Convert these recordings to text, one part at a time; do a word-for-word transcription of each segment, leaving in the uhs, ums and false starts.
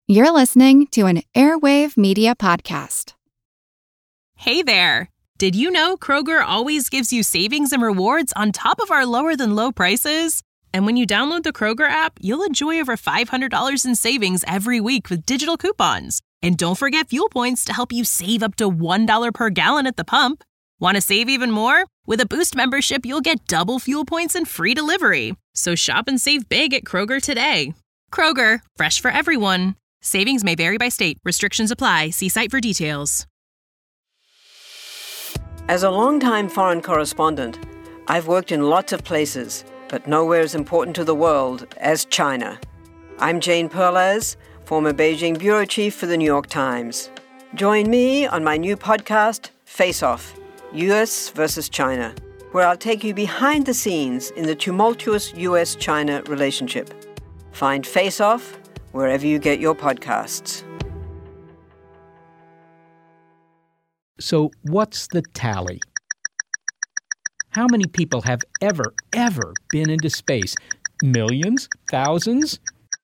You're listening to an Airwave Media Podcast. Hey there! Did you know Kroger always gives you savings and rewards on top of our lower-than-low prices? And when you download the Kroger app, you'll enjoy over five hundred dollars in savings every week with digital coupons. And don't forget fuel points to help you save up to one dollar per gallon at the pump. Want to save even more? With a Boost membership, you'll get double fuel points and free delivery. So shop and save big at Kroger today. Kroger, fresh for everyone. Savings may vary by state. Restrictions apply. See site for details. As a longtime foreign correspondent, I've worked in lots of places, but nowhere as important to the world as China. I'm Jane Perlez, former Beijing bureau chief for the New York Times. Join me on my new podcast, Face Off, U S versus China, where I'll take you behind the scenes in the tumultuous U S China relationship. Find Face Off wherever you get your podcasts. So what's the tally? How many people have ever, ever been into space? Millions? Thousands?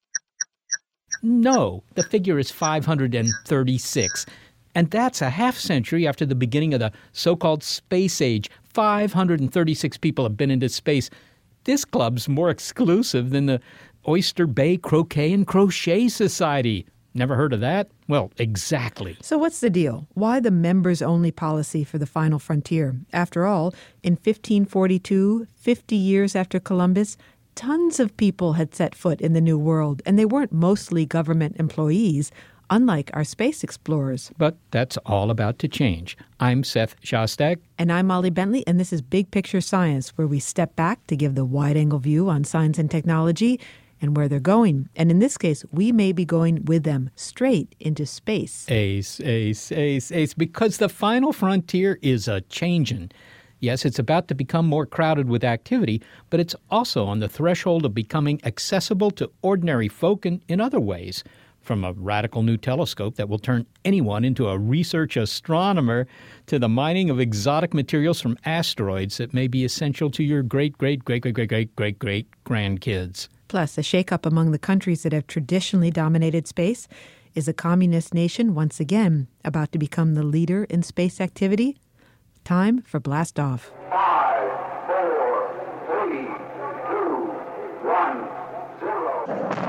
No, the figure is five hundred thirty-six. And that's a half century after the beginning of the so-called space age. five hundred thirty-six people have been into space. This club's more exclusive than the Oyster Bay Croquet and Crochet Society. Never heard of that? Well, exactly. So what's the deal? Why the members-only policy for the final frontier? After all, in fifteen forty-two, fifty years after Columbus, tons of people had set foot in the New World, and they weren't mostly government employees, unlike our space explorers. But that's all about to change. I'm Seth Shostak. And I'm Molly Bentley, and this is Big Picture Science, where we step back to give the wide-angle view on science and technology and where they're going. And in this case, we may be going with them straight into space. Ace, ace, ace, ace, because the final frontier is a-changin'. Yes, it's about to become more crowded with activity, but it's also on the threshold of becoming accessible to ordinary folk in, in other ways. From a radical new telescope that will turn anyone into a research astronomer to the mining of exotic materials from asteroids that may be essential to your great-great-great-great-great-great-great-grandkids. Plus, a shakeup among the countries that have traditionally dominated space. Is a communist nation once again about to become the leader in space activity? Time for Blast Off. Five, four, three, two, one, zero.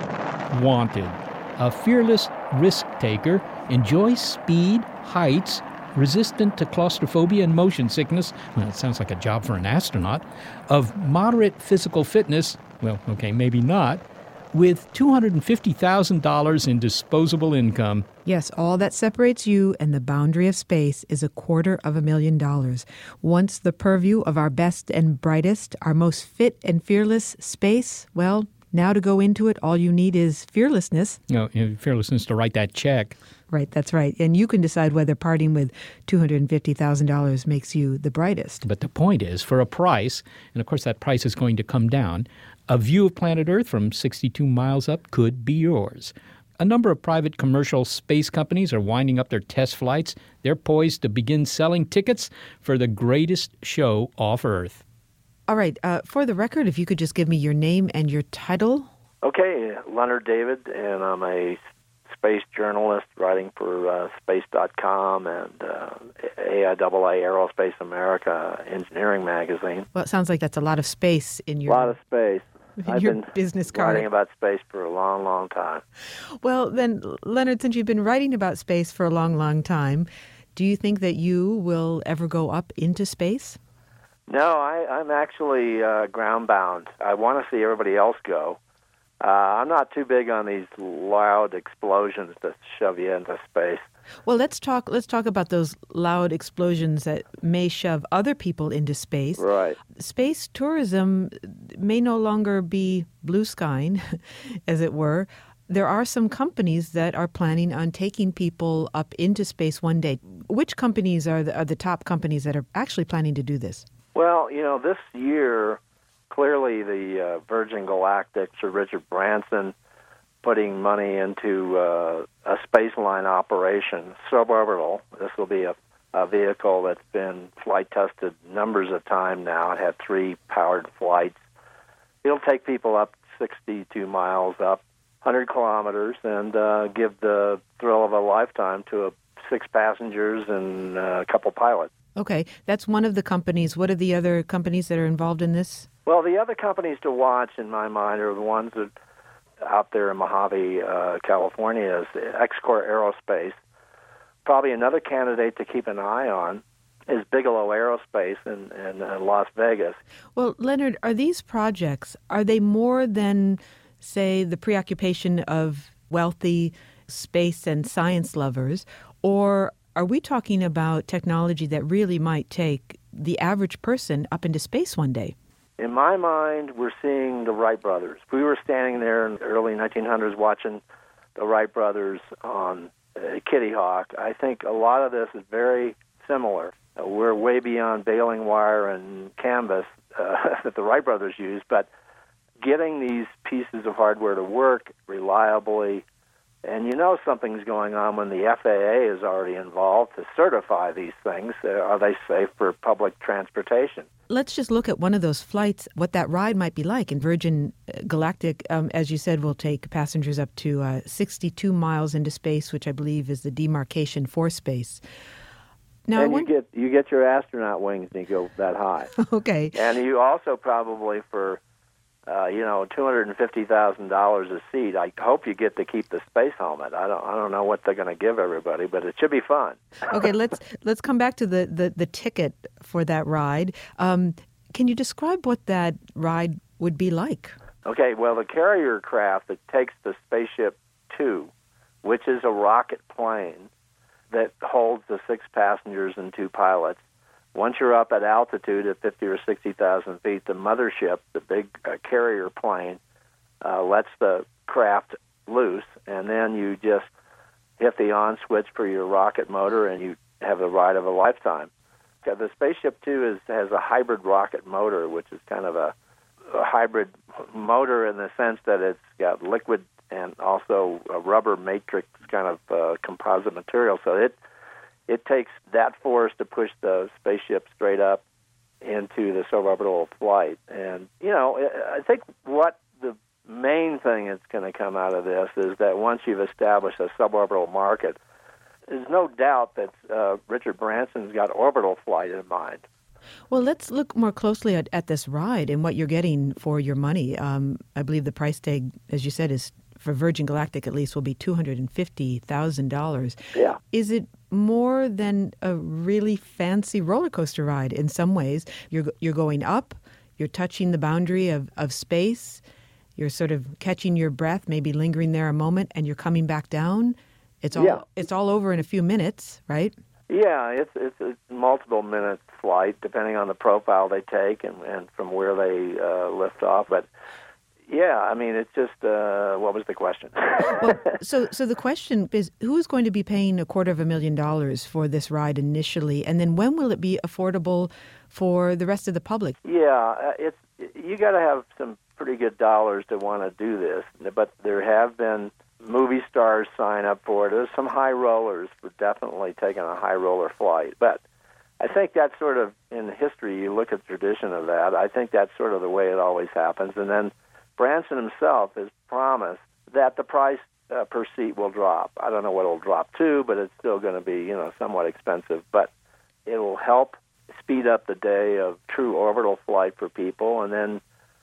Wanted. A fearless risk-taker, enjoys speed, heights, resistant to claustrophobia and motion sickness, well, it sounds like a job for an astronaut, of moderate physical fitness, well, okay, maybe not, with two hundred fifty thousand dollars in disposable income. Yes, all that separates you and the boundary of space is a quarter of a million dollars. Once the purview of our best and brightest, our most fit and fearless space, well, now to go into it, all you need is fearlessness. You know, fearlessness to write that check. Right, that's right. And you can decide whether parting with two hundred fifty thousand dollars makes you the brightest. But the point is, for a price, and of course that price is going to come down, a view of planet Earth from sixty-two miles up could be yours. A number of private commercial space companies are winding up their test flights. They're poised to begin selling tickets for the greatest show off Earth. All right, uh, for the record, if you could just give me your name and your title. Okay, Leonard David, and I'm a space journalist writing for uh, space dot com and uh, A I A A Aerospace America Engineering Magazine. Well, it sounds like that's a lot of space in your... A lot of space. I've your been business card. writing about space for a long, long time. Well, then, Leonard, since you've been writing about space for a long, long time, do you think that you will ever go up into space? No, I, I'm actually uh, ground-bound. I want to see everybody else go. Uh, I'm not too big on these loud explosions that shove you into space. Well, let's talk. Let's talk about those loud explosions that may shove other people into space. Right. Space tourism may no longer be blue skying, as it were. There are some companies that are planning on taking people up into space one day. Which companies are the, are the top companies that are actually planning to do this? Well, you know, this year, clearly the uh, Virgin Galactic, Sir Richard Branson, putting money into uh, a space line operation, suborbital. This will be a, a vehicle that's been flight tested numbers of times now. It had three powered flights. It'll take people up sixty-two miles up, hundred kilometers and uh, give the thrill of a lifetime to a, six passengers and uh, a couple pilots. Okay, that's one of the companies. What are the other companies that are involved in this? Well, the other companies to watch, in my mind, are the ones that out there in Mojave, uh, California, is X-Core Aerospace. Probably another candidate to keep an eye on is Bigelow Aerospace in, in uh, Las Vegas. Well, Leonard, are these projects, are they more than, say, the preoccupation of wealthy space and science lovers, or are we talking about technology that really might take the average person up into space one day? In my mind, we're seeing the Wright brothers. We were standing there in the early nineteen hundreds watching the Wright brothers on uh, Kitty Hawk. I think a lot of this is very similar. Uh, we're way beyond baling wire and canvas uh, that the Wright brothers used, but getting these pieces of hardware to work reliably, and you know something's going on when the F A A is already involved to certify these things. Uh, are they safe for public transportation? Let's just look at one of those flights, what that ride might be like. In Virgin Galactic, um, as you said, will take passengers up to uh, sixty-two miles into space, which I believe is the demarcation for space. Now, and I you get you get your astronaut wings and you go that high. Okay. And you also probably for uh, you know two hundred and fifty thousand dollars a seat. I hope you get to keep the space helmet. I don't I don't know what they're going to give everybody, but it should be fun. Okay, let's let's come back to the, the, the ticket for that ride. Um, can you describe what that ride would be like? Okay, well, the carrier craft that takes the Spaceship Two, which is a rocket plane that holds the six passengers and two pilots. Once you're up at altitude at fifty or sixty thousand feet, the mothership, the big uh, carrier plane, uh, lets the craft loose, and then you just hit the on switch for your rocket motor, and you have the ride of a lifetime. Okay, the Spaceship Two is, has a hybrid rocket motor, which is kind of a, a hybrid motor in the sense that it's got liquid and also a rubber matrix kind of uh, composite material. So it it takes that force to push the spaceship straight up into the suborbital flight. And, you know, I think what the main thing that's going to come out of this is that once you've established a suborbital market, there's no doubt that uh, Richard Branson's got orbital flight in mind. Well, let's look more closely at, at this ride and what you're getting for your money. Um, I believe the price tag, as you said, is for Virgin Galactic at least will be two hundred fifty thousand dollars. Yeah. Is it more than a really fancy roller coaster ride in some ways? You're you're going up, you're touching the boundary of, of space, you're sort of catching your breath, maybe lingering there a moment, and you're coming back down. It's all yeah. it's all over in a few minutes, right? Yeah, it's it's a multiple minute flight depending on the profile they take and, and from where they uh, lift off. But yeah, I mean, it's just uh, what was the question? Well, so so the question is, who is going to be paying a quarter of a million dollars for this ride initially, and then when will it be affordable for the rest of the public? Yeah, it's you got to have some pretty good dollars to want to do this, but there have been movie stars sign up for it. There's some high rollers for definitely taking a high roller flight. But I think that's sort of, in history, you look at the tradition of that, I think that's sort of the way it always happens. And then Branson himself has promised that the price uh, per seat will drop. I don't know what it'll drop to, but it's still going to be, you know, somewhat expensive. But it will help speed up the day of true orbital flight for people. And then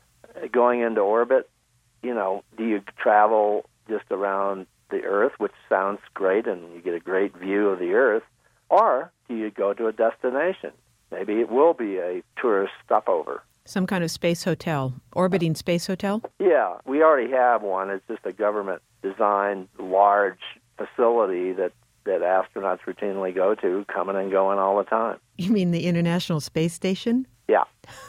going into orbit, you know, do you travel just around the Earth, which sounds great, and you get a great view of the Earth, or do you go to a destination? Maybe it will be a tourist stopover. Some kind of space hotel, orbiting space hotel? Yeah, we already have one. It's just a government-designed large facility that, that astronauts routinely go to, coming and going all the time. You mean the International Space Station? Yeah.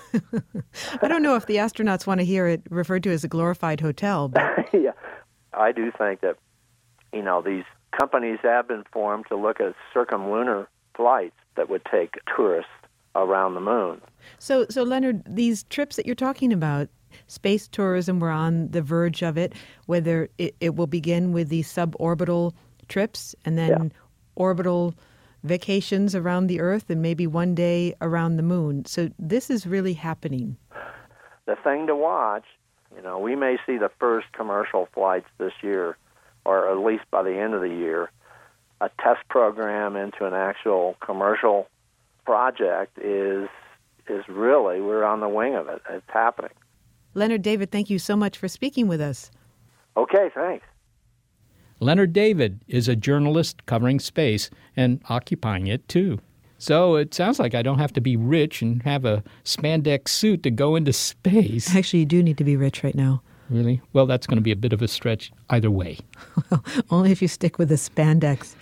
I don't know if the astronauts want to hear it referred to as a glorified hotel. But yeah. I do think that, you know, these companies have been formed to look at circumlunar flights that would take tourists around the moon. So, so Leonard, these trips that you're talking about, space tourism, we're on the verge of it, whether it, it will begin with these suborbital trips and then yeah. orbital vacations around the Earth and maybe one day around the moon. So this is really happening. The thing to watch, You know, we may see the first commercial flights this year, or at least by the end of the year. A test program into an actual commercial project is is really, we're on the wing of it. It's happening. Leonard David, thank you so much for speaking with us. Okay, thanks. Leonard David is a journalist covering space and occupying it, too. So it sounds like I don't have to be rich and have a spandex suit to go into space. Actually, you do need to be rich right now. Really? Well, that's going to be a bit of a stretch either way. Well, only if you stick with the spandex.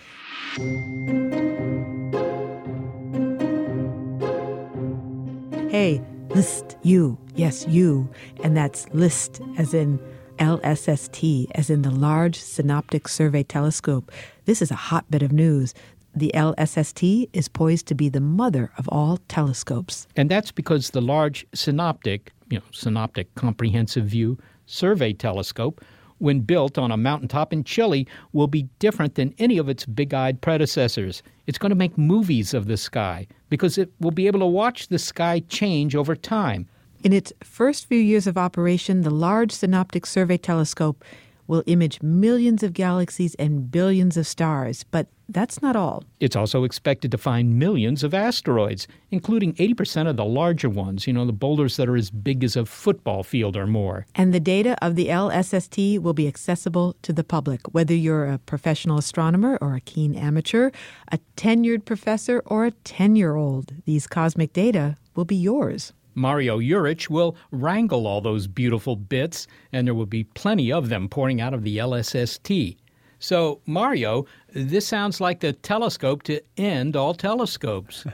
Hey, list, you. Yes, you. And that's LIST, as in L S S T, as in the Large Synoptic Survey Telescope. This is a hotbed of news. The L S S T is poised to be the mother of all telescopes. And that's because the Large Synoptic, you know, Synoptic Comprehensive View Survey Telescope, when built on a mountaintop in Chile, will be different than any of its big-eyed predecessors. It's going to make movies of the sky because it will be able to watch the sky change over time. In its first few years of operation, the Large Synoptic Survey Telescope will image millions of galaxies and billions of stars, but that's not all. It's also expected to find millions of asteroids, including eighty percent of the larger ones, you know, the boulders that are as big as a football field or more. And the data of the L S S T will be accessible to the public, whether you're a professional astronomer or a keen amateur, a tenured professor or a ten-year-old. These cosmic data will be yours. Mario Urich will wrangle all those beautiful bits, and there will be plenty of them pouring out of the L S S T. So, Mario, this sounds like the telescope to end all telescopes.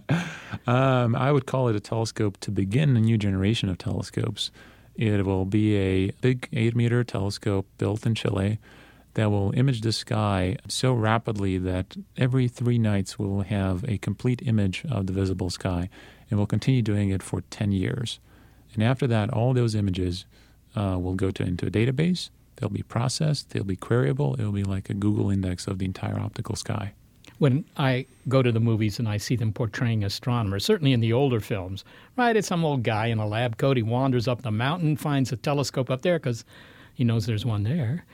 um, I would call it a telescope to begin a new generation of telescopes. It will be a big eight-meter telescope built in Chile that will image the sky so rapidly that every three nights we'll have a complete image of the visible sky. And we'll continue doing it for ten years. And after that, all those images uh, will go to into a database. They'll be processed. They'll be queryable. It'll be like a Google index of the entire optical sky. When I go to the movies and I see them portraying astronomers, certainly in the older films, right, it's some old guy in a lab coat. He wanders up the mountain, finds a telescope up there because he knows there's one there.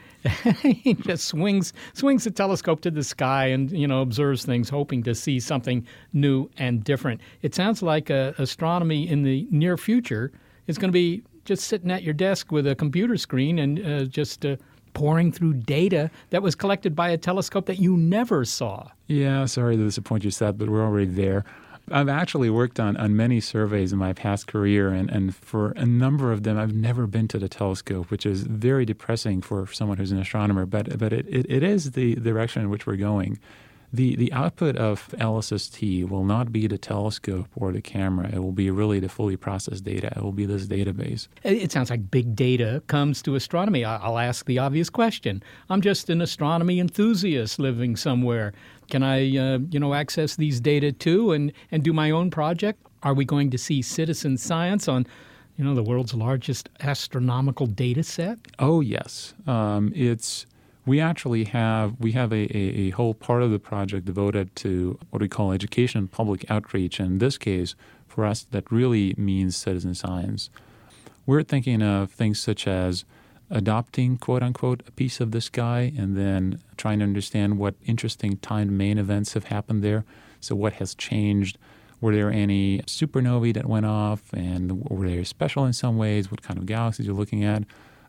He just swings swings the telescope to the sky and, you know, observes things, hoping to see something new and different. It sounds like uh, astronomy in the near future is going to be just sitting at your desk with a computer screen and uh, just uh, pouring through data that was collected by a telescope that you never saw. Yeah, sorry to disappoint you, Seth, but we're already there. I've actually worked on, on many surveys in my past career, and, and for a number of them, I've never been to the telescope, which is very depressing for someone who's an astronomer. But but it, it, it is the direction in which we're going. The the output of L S S T will not be the telescope or the camera. It will be really the fully processed data. It will be this database. It sounds like big data comes to astronomy. I'll ask the obvious question. I'm just an astronomy enthusiast living somewhere. Can I, uh, you know, access these data too and, and do my own project? Are we going to see citizen science on, you know, the world's largest astronomical data set? Oh, yes. Um, it's we actually have we have a, a, a whole part of the project devoted to what we call education and public outreach. And in this case, for us, that really means citizen science. We're thinking of things such as adopting, quote-unquote, a piece of the sky and then trying to understand what interesting time domain events have happened there. So what has changed? Were there any supernovae that went off? And were they special in some ways? What kind of galaxies you're looking at?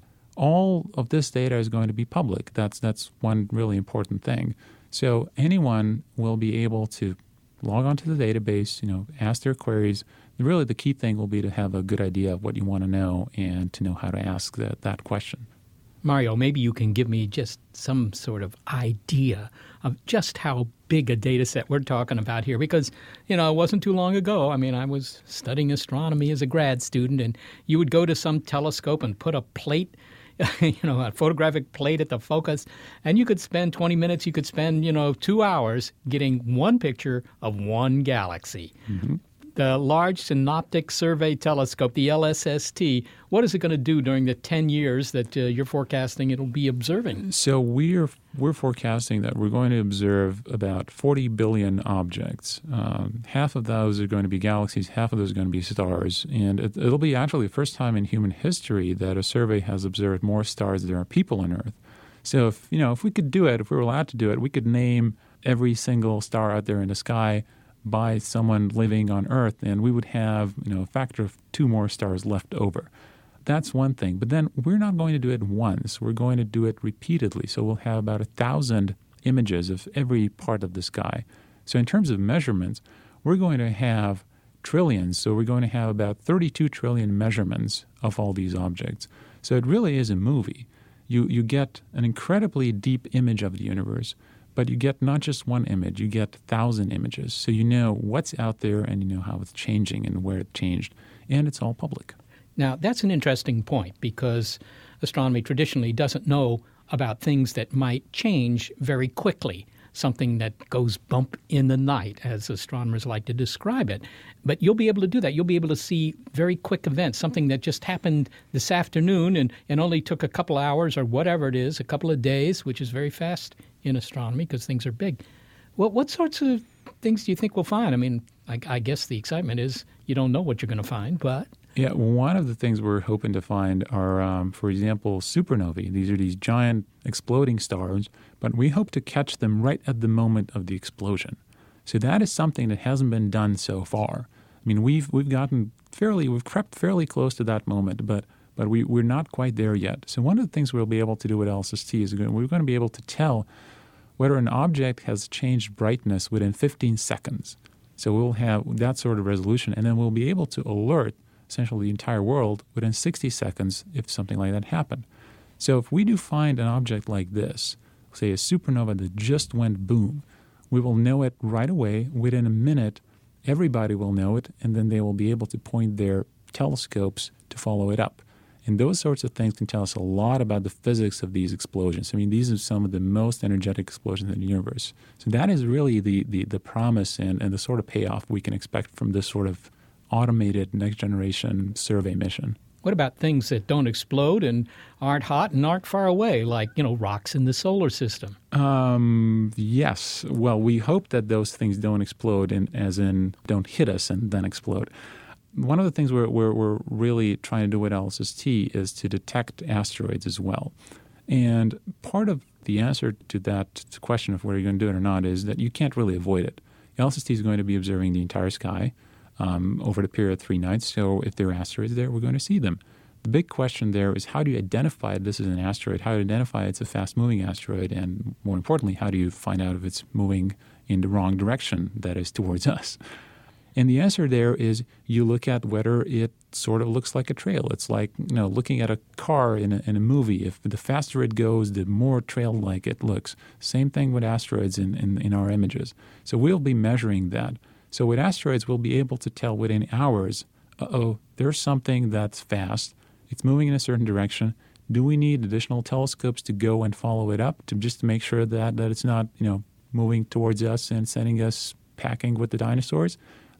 All of this data is going to be public. That's that's one really important thing. So anyone will be able to log onto the database, you know, ask their queries. Really, the key thing will be to have a good idea of what you want to know and to know how to ask that, that question. Mario, maybe you can give me just some sort of idea of just how big a data set we're talking about here. Because, you know, it wasn't too long ago. I mean, I was studying astronomy as a grad student, and you would go to some telescope and put a plate, you know, a photographic plate at the focus, and you could spend twenty minutes, you could spend, you know, two hours getting one picture of one galaxy. Mm-hmm. The Large Synoptic Survey Telescope, the L S S T, what is it going to do during the ten years that uh, you're forecasting it'll be observing? So we're we're forecasting that we're going to observe about forty billion objects. Um, half of those are going to be galaxies, half of those are going to be stars. And it, it'll be actually the first time in human history that a survey has observed more stars than there are people on Earth. So if, you know, if we could do it, if we were allowed to do it, we could name every single star out there in the sky by someone living on Earth, and we would have, you know, a factor of two more stars left over. That's one thing. But then we're not going to do it once. We're going to do it repeatedly. So we'll have about a thousand images of every part of the sky. So in terms of measurements, we're going to have trillions. So we're going to have about thirty-two trillion measurements of all these objects. So it really is a movie. You, you get an incredibly deep image of the universe. But you get not just one image, you get a thousand images. So you know what's out there and you know how it's changing and where it changed. And it's all public. Now, that's an interesting point because astronomy traditionally doesn't know about things that might change very quickly, something that goes bump in the night, as astronomers like to describe it. But you'll be able to do that. You'll be able to see very quick events, something that just happened this afternoon and, and only took a couple hours or whatever it is, a couple of days, which is very fast in astronomy because things are big. Well, what sorts of things do you think we'll find? I mean, I, I guess the excitement is you don't know what you're going to find, but... Yeah, one of the things we're hoping to find are, um, for example, supernovae. These are these giant exploding stars, but we hope to catch them right at the moment of the explosion. So that is something that hasn't been done so far. I mean, we've we've gotten fairly, we've crept fairly close to that moment, but but we, we're not quite there yet. So one of the things we'll be able to do with L S S T is we're going to be able to tell whether an object has changed brightness within fifteen seconds. So we'll have that sort of resolution, and then we'll be able to alert essentially the entire world within sixty seconds if something like that happened. So if we do find an object like this, say a supernova that just went boom, we will know it right away. Within a minute, everybody will know it, and then they will be able to point their telescopes to follow it up. And those sorts of things can tell us a lot about the physics of these explosions. I mean, these are some of the most energetic explosions in the universe. So that is really the the, the promise and, and the sort of payoff we can expect from this sort of automated next-generation survey mission. What about things that don't explode and aren't hot and aren't far away, like, you know, rocks in the solar system? Um, yes. Well, we hope that those things don't explode, in, as in don't hit us and then explode. One of the things we're, we're, we're really trying to do with L S S T is to detect asteroids as well. And part of the answer to that question of whether you're going to do it or not is that you can't really avoid it. L S S T is going to be observing the entire sky um, over the period of three nights. So if there are asteroids there, we're going to see them. The big question there is how do you identify this is an asteroid? How do you identify it's a fast-moving asteroid? And more importantly, how do you find out if it's moving in the wrong direction, that is, towards us? And the answer there is you look at whether it sort of looks like a trail. It's like, you know, looking at a car in a, in a movie. If the faster it goes, the more trail-like it looks. Same thing with asteroids in, in, in our images. So we'll be measuring that. So with asteroids, we'll be able to tell within hours, uh-oh, there's something that's fast. It's moving in a certain direction. Do we need additional telescopes to go and follow it up to just to make sure that, that it's not, you know, moving towards us and sending us packing with the dinosaurs?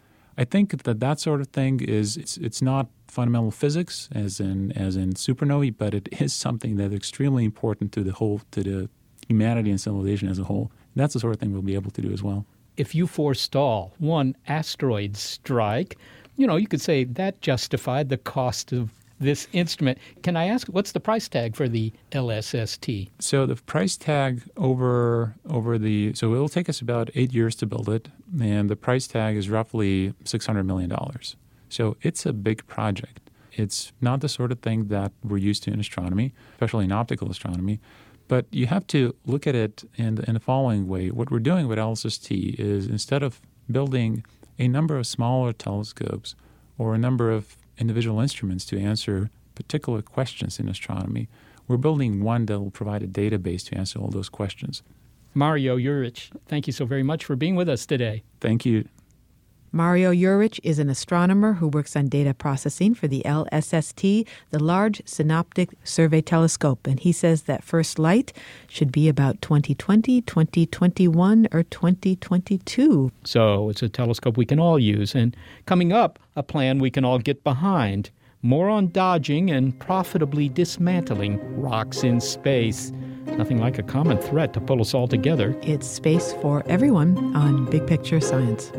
I think that that sort of thing is it's, it's not fundamental physics as in as in supernovae, but it is something that's extremely important to the whole to the humanity and civilization as a whole. And that's the sort of thing we'll be able to do as well. If you forestall one asteroid strike, you know, you could say that justified the cost of this instrument. Can I ask, what's the price tag for the L S S T? So the price tag over over the so it'll take us about eight years to build it, and the price tag is roughly six hundred million dollars. So it's a big project. It's not the sort of thing that we're used to in astronomy, especially in optical astronomy. But you have to look at it in, in the following way. What we're doing with L S S T is instead of building a number of smaller telescopes or a number of individual instruments to answer particular questions in astronomy, we're building one that will provide a database to answer all those questions. Mario Jurich, thank you so very much for being with us today. Thank you. Mario Urich is an astronomer who works on data processing for the L S S T, the Large Synoptic Survey Telescope, and he says that first light should be about twenty twenty, twenty twenty-one, or twenty twenty-two. So it's a telescope we can all use, and coming up, a plan we can all get behind. More on dodging and profitably dismantling rocks in space. Nothing like a common threat to pull us all together. It's Space for Everyone on Big Picture Science.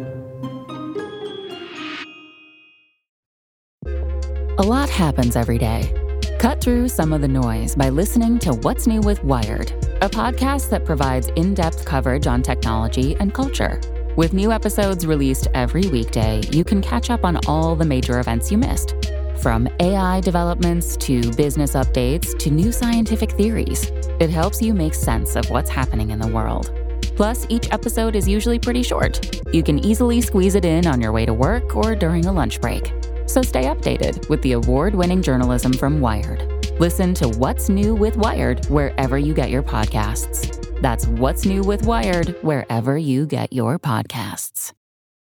A lot happens every day. Cut through some of the noise by listening to What's New with Wired, a podcast that provides in-depth coverage on technology and culture. With new episodes released every weekday, you can catch up on all the major events you missed. From A I developments to business updates to new scientific theories, it helps you make sense of what's happening in the world. Plus, each episode is usually pretty short. You can easily squeeze it in on your way to work or during a lunch break. So stay updated with the award-winning journalism from Wired. Listen to What's New with Wired wherever you get your podcasts. That's What's New with Wired wherever you get your podcasts.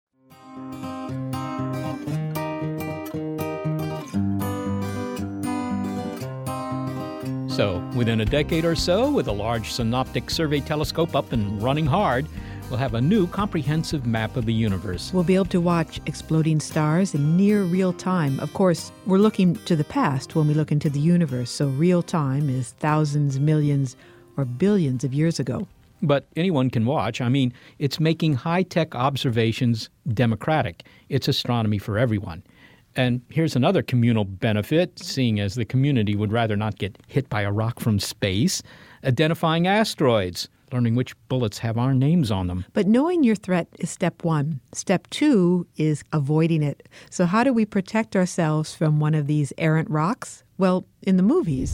So, within a decade or so, with a large synoptic survey telescope up and running hard, we'll have a new comprehensive map of the universe. We'll be able to watch exploding stars in near real time. Of course, we're looking to the past when we look into the universe, so real time is thousands, millions, or billions of years ago. But anyone can watch. I mean, it's making high-tech observations democratic. It's astronomy for everyone. And here's another communal benefit, seeing as the community would rather not get hit by a rock from space: identifying asteroids, learning which bullets have our names on them. But knowing your threat is step one. Step two is avoiding it. So how do we protect ourselves from one of these errant rocks? Well, in the movies.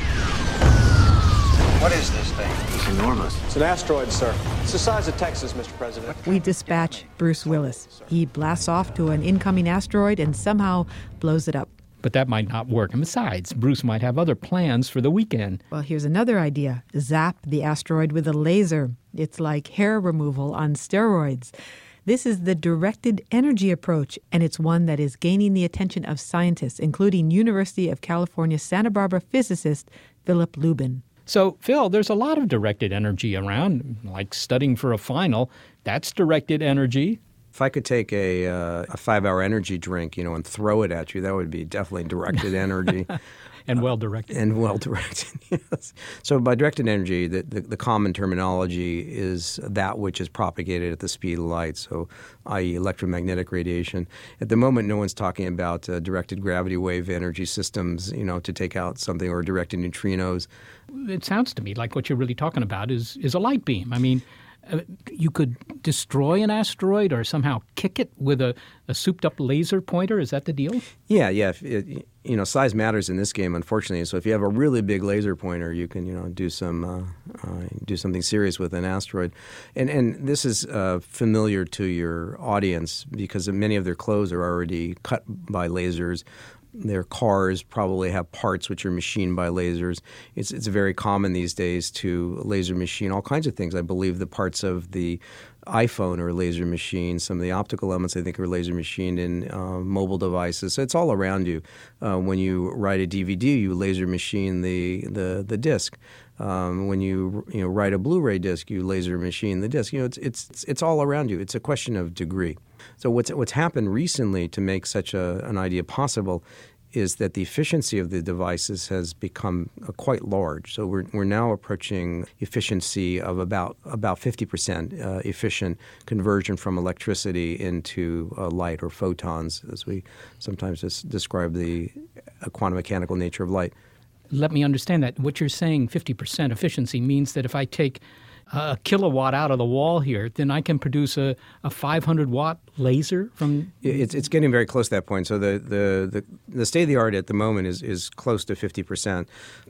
What is this thing? It's enormous. It's an asteroid, sir. It's the size of Texas, Mister President. We dispatch Bruce Willis. He blasts off to an incoming asteroid and somehow blows it up. But that might not work. And besides, Bruce might have other plans for the weekend. Well, here's another idea. Zap the asteroid with a laser. It's like hair removal on steroids. This is the directed energy approach, and it's one that is gaining the attention of scientists, including University of California, Santa Barbara physicist Philip Lubin. So, Phil, there's a lot of directed energy around, like studying for a final. That's directed energy. If I could take a uh, a five-hour energy drink, you know, and throw it at you, that would be definitely directed energy. And well-directed. Uh, and well-directed, yes. So by directed energy, the, the, the common terminology is that which is propagated at the speed of light, so that is electromagnetic radiation. At the moment, no one's talking about uh, directed gravity wave energy systems, you know, to take out something, or directed neutrinos. It sounds to me like what you're really talking about is, is a light beam. I mean, uh, you could destroy an asteroid or somehow kick it with a, a souped-up laser pointer. Is that the deal? Yeah, yeah. If it, you know, size matters in this game, unfortunately. So if you have a really big laser pointer, you can, you know, do some uh, uh, do something serious with an asteroid. And and this is uh, familiar to your audience because many of their clothes are already cut by lasers. Their cars probably have parts which are machined by lasers. It's it's very common these days to laser machine all kinds of things. I believe the parts of the iPhone are laser machined. Some of the optical elements, I think, are laser machined in uh, mobile devices. So it's all around you. Uh, when you write a D V D, you laser machine the the, the disc. Um, when you you know write a Blu-ray disc, you laser machine the disc. You know, it's it's it's all around you. It's a question of degree. So what's what's happened recently to make such a, an idea possible is that the efficiency of the devices has become uh, quite large. So we're we're now approaching efficiency of about about fifty percent uh, efficient conversion from electricity into uh, light, or photons, as we sometimes just describe the uh, quantum mechanical nature of light. Let me understand that. What you're saying, fifty percent efficiency, means that if I take a kilowatt out of the wall here, then I can produce a, a five hundred watt laser from... It's it's getting very close to that point. So the, the, the, the state of the art at the moment is, is close to fifty percent.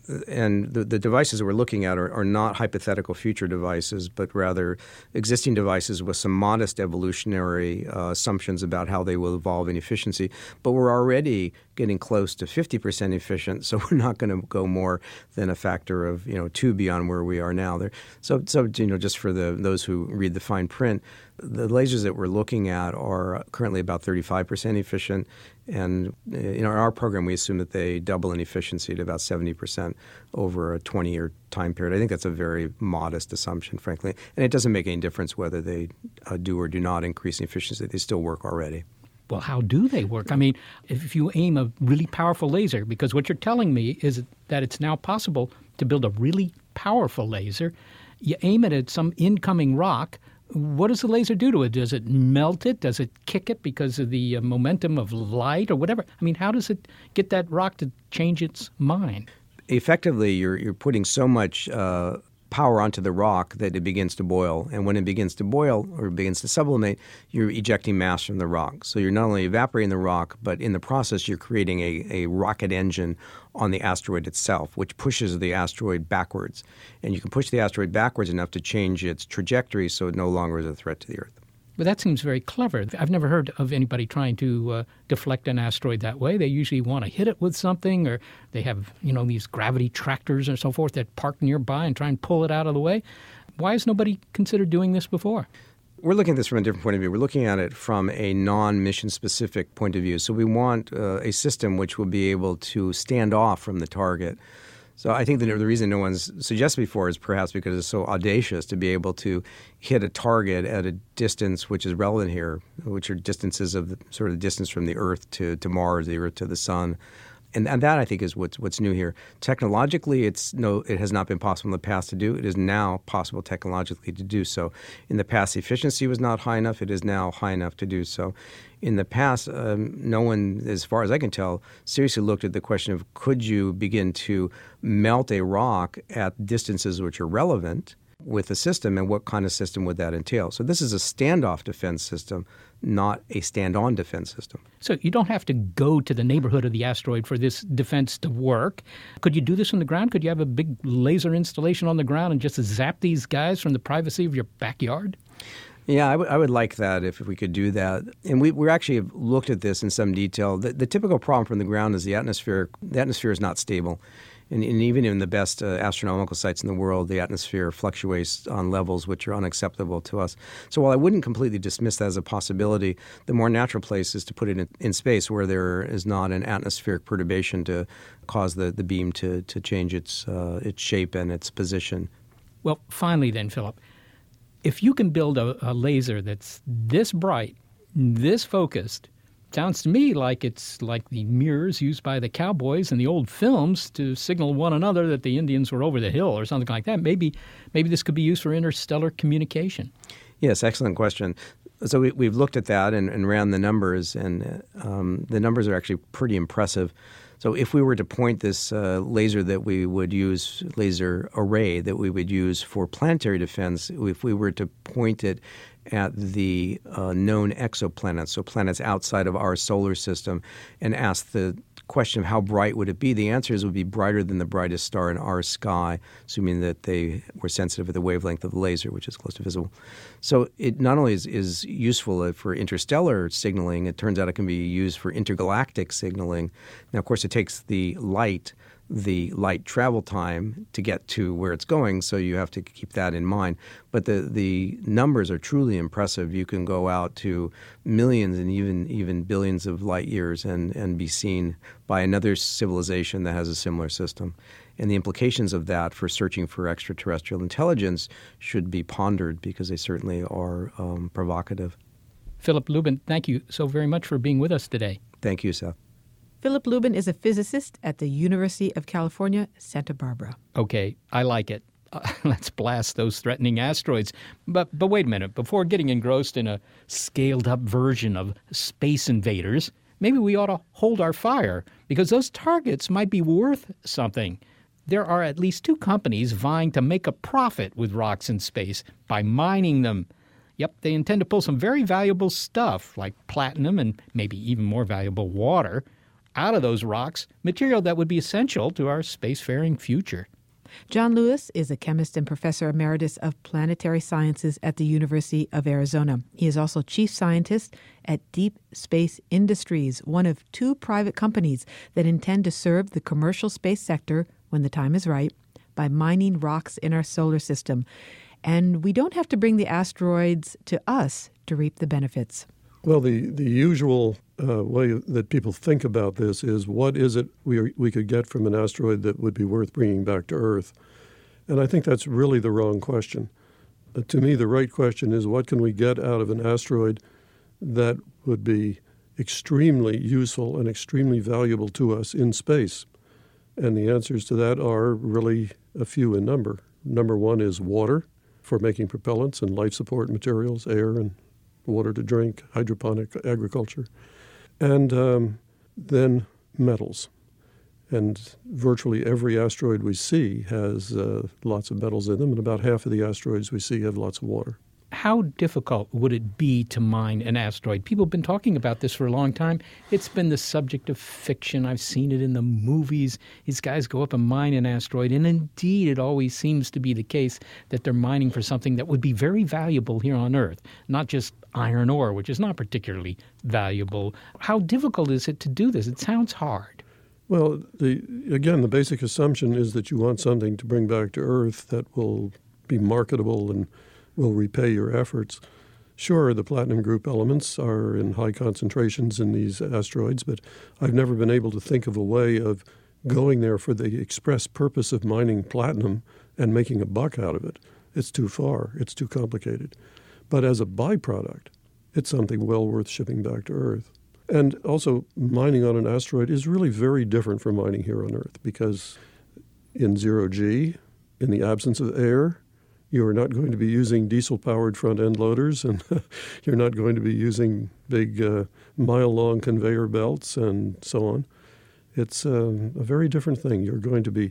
And the, the devices that we're looking at are, are not hypothetical future devices, but rather existing devices with some modest evolutionary uh, assumptions about how they will evolve in efficiency. But we're already getting close to fifty percent efficient, so we're not going to go more than a factor of, you know, two beyond where we are now. There, so so But you know, just for the those who read the fine print, the lasers that we're looking at are currently about thirty-five percent efficient, and in our program we assume that they double in efficiency to about seventy percent over a twenty-year time period. I think that's a very modest assumption, frankly, and it doesn't make any difference whether they uh, do or do not increase in efficiency. They still work already. Well, how do they work? I mean, if you aim a really powerful laser, because what you're telling me is that it's now possible to build a really powerful laser, you aim it at some incoming rock. What does the laser do to it? Does it melt it? Does it kick it because of the uh, momentum of light or whatever? I mean, how does it get that rock to change its mind? Effectively, you're you're putting so much uh, power onto the rock that it begins to boil. And when it begins to boil or begins to sublimate, you're ejecting mass from the rock. So you're not only evaporating the rock, but in the process you're creating a, a rocket engine on the asteroid itself, which pushes the asteroid backwards. And you can push the asteroid backwards enough to change its trajectory so it no longer is a threat to the Earth. But that seems very clever. I've never heard of anybody trying to uh, deflect an asteroid that way. They usually want to hit it with something, or they have, you know, these gravity tractors and so forth that park nearby and try and pull it out of the way. Why has nobody considered doing this before? We're looking at this from a different point of view. We're looking at it from a non-mission specific point of view. So we want uh, a system which will be able to stand off from the target. So I think the, the reason no one's suggested before is perhaps because it's so audacious to be able to hit a target at a distance which is relevant here, which are distances of the, sort of distance from the Earth to, to Mars, the Earth to the Sun. And, and that, I think, is what's, what's new here. Technologically, it's no, it has not been possible in the past to do. It is now possible technologically to do so. In the past, efficiency was not high enough. It is now high enough to do so. In the past, um, no one, as far as I can tell, seriously looked at the question of could you begin to melt a rock at distances which are relevant with a system, and what kind of system would that entail? So this is a standoff defense system, not a stand-on defense system. So you don't have to go to the neighborhood of the asteroid for this defense to work. Could you do this on the ground? Could you have a big laser installation on the ground and just zap these guys from the privacy of your backyard? Yeah, I, w- I would like that if, if we could do that. And we we actually have looked at this in some detail. The, the typical problem from the ground is the atmosphere. The atmosphere is not stable. And, and even in the best uh, astronomical sites in the world, the atmosphere fluctuates on levels which are unacceptable to us. So while I wouldn't completely dismiss that as a possibility, the more natural place is to put it in, in space where there is not an atmospheric perturbation to cause the, the beam to, to change its uh, its shape and its position. Well, finally then, Philip, if you can build a, a laser that's this bright, this focused, sounds to me like it's like the mirrors used by the cowboys in the old films to signal one another that the Indians were over the hill or something like that. Maybe maybe this could be used for interstellar communication. Yes, excellent question. So we, we've looked at that and, and ran the numbers, and um, the numbers are actually pretty impressive. So if we were to point this uh, laser that we would use, laser array that we would use for planetary defense, if we were to point it at the uh, known exoplanets, so planets outside of our solar system, and ask the question of how bright would it be, the answer is it would be brighter than the brightest star in our sky, assuming that they were sensitive at the wavelength of the laser, which is close to visible. So it not only is, is useful for interstellar signaling, it turns out it can be used for intergalactic signaling. Now, of course, it takes the light the light travel time to get to where it's going, so you have to keep that in mind. But the, the numbers are truly impressive. You can go out to millions and even even billions of light years and, and be seen by another civilization that has a similar system. And the implications of that for searching for extraterrestrial intelligence should be pondered because they certainly are um, provocative. Philip Lubin, thank you so very much for being with us today. Thank you, Seth. Philip Lubin is a physicist at the University of California, Santa Barbara. Okay, I like it. Uh, let's blast those threatening asteroids. But but wait a minute. Before getting engrossed in a scaled-up version of Space Invaders, maybe we ought to hold our fire, because those targets might be worth something. There are at least two companies vying to make a profit with rocks in space by mining them. Yep, they intend to pull some very valuable stuff, like platinum and maybe even more valuable water, out of those rocks, material that would be essential to our spacefaring future. John Lewis is a chemist and professor emeritus of planetary sciences at the University of Arizona. He is also chief scientist at Deep Space Industries, one of two private companies that intend to serve the commercial space sector when the time is right by mining rocks in our solar system. And we don't have to bring the asteroids to us to reap the benefits. Well, the, the usual uh, way that people think about this is, what is it we, we could get from an asteroid that would be worth bringing back to Earth? And I think that's really the wrong question. Uh, to me, the right question is, what can we get out of an asteroid that would be extremely useful and extremely valuable to us in space? And the answers to that are really a few in number. Number one is water for making propellants and life support materials, air and water to drink, hydroponic agriculture, and um, then metals. And virtually every asteroid we see has uh, lots of metals in them, and about half of the asteroids we see have lots of water. How difficult would it be to mine an asteroid? People have been talking about this for a long time. It's been the subject of fiction. I've seen it in the movies. These guys go up and mine an asteroid, and indeed it always seems to be the case that they're mining for something that would be very valuable here on Earth, not just iron ore, which is not particularly valuable. How difficult is it to do this? It sounds hard. Well, the, again, the basic assumption is that you want something to bring back to Earth that will be marketable and will repay your efforts. Sure, the platinum group elements are in high concentrations in these asteroids, but I've never been able to think of a way of going there for the express purpose of mining platinum and making a buck out of it. It's too far. It's too complicated. But as a byproduct, it's something well worth shipping back to Earth. And also, mining on an asteroid is really very different from mining here on Earth, because in zero G, in the absence of air, you are not going to be using diesel-powered front-end loaders, and you're not going to be using big uh, mile-long conveyor belts and so on. It's uh, a very different thing. You're going to be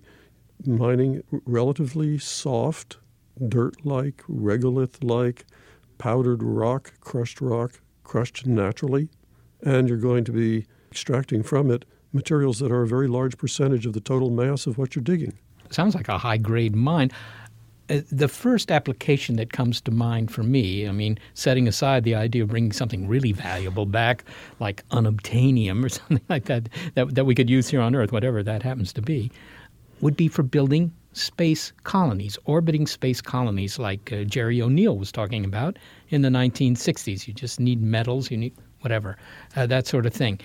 mining relatively soft, dirt-like, regolith-like, powdered rock, crushed rock, crushed naturally, and you're going to be extracting from it materials that are a very large percentage of the total mass of what you're digging. Sounds like a high-grade mine. Uh, the first application that comes to mind for me, I mean, setting aside the idea of bringing something really valuable back, like unobtainium or something like that, that, that we could use here on Earth, whatever that happens to be, would be for building space colonies, orbiting space colonies like uh, Jerry O'Neill was talking about in the nineteen sixties. You just need metals, you need whatever, uh, that sort of thing.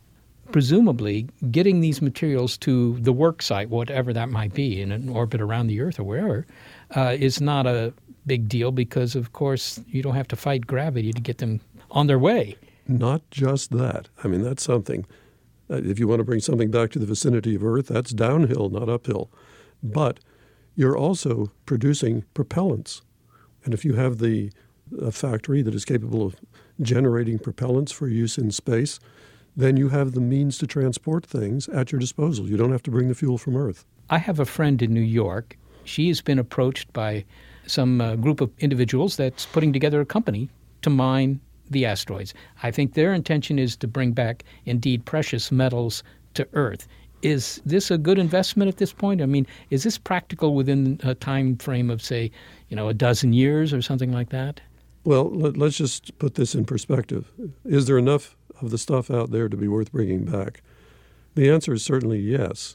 Presumably, getting these materials to the work site, whatever that might be, in an orbit around the Earth or wherever, uh, is not a big deal because, of course, you don't have to fight gravity to get them on their way. Not just that. I mean, that's something. Uh, if you want to bring something back to the vicinity of Earth, that's downhill, not uphill. But you're also producing propellants. And if you have the a factory that is capable of generating propellants for use in space, then you have the means to transport things at your disposal. You don't have to bring the fuel from Earth. I have a friend in New York. She has been approached by some uh, group of individuals that's putting together a company to mine the asteroids. I think their intention is to bring back, indeed, precious metals to Earth. Is this a good investment at this point? I mean, is this practical within a time frame of, say, you know, a dozen years or something like that? Well, let, let's just put this in perspective. Is there enough of the stuff out there to be worth bringing back? The answer is certainly yes.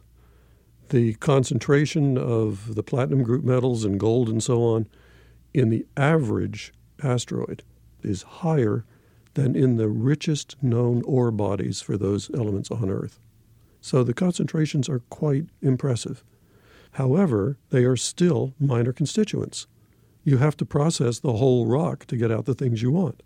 The concentration of the platinum group metals and gold and so on in the average asteroid is higher than in the richest known ore bodies for those elements on Earth. So the concentrations are quite impressive. However, they are still minor constituents. You have to process the whole rock to get out the things you want.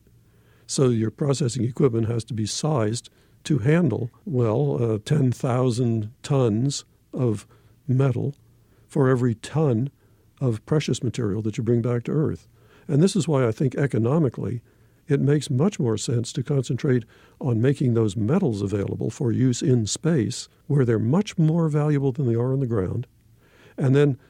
So your processing equipment has to be sized to handle, well, uh, ten thousand tons of metal for every ton of precious material that you bring back to Earth. And this is why I think economically it makes much more sense to concentrate on making those metals available for use in space, where they're much more valuable than they are on the ground. And then,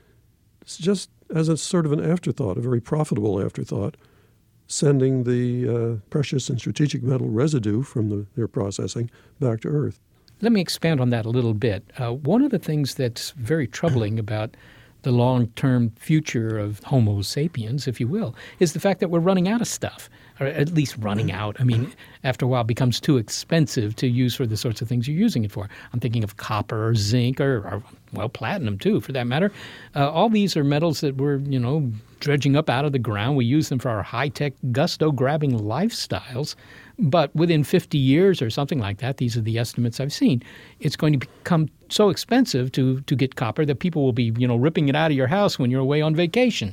just as a sort of an afterthought, a very profitable afterthought, sending the uh, precious and strategic metal residue from the, their processing back to Earth. Let me expand on that a little bit. Uh, one of the things that's very troubling about the long-term future of Homo sapiens, if you will, is the fact that we're running out of stuff. or at least running out. I mean, after a while, it becomes too expensive to use for the sorts of things you're using it for. I'm thinking of copper or zinc or, or well, platinum too, for that matter. Uh, all these are metals that we're, you know, dredging up out of the ground. We use them for our high-tech, gusto-grabbing lifestyles. But within fifty years or something like that, these are the estimates I've seen, it's going to become so expensive to, to get copper that people will be, you know, ripping it out of your house when you're away on vacation.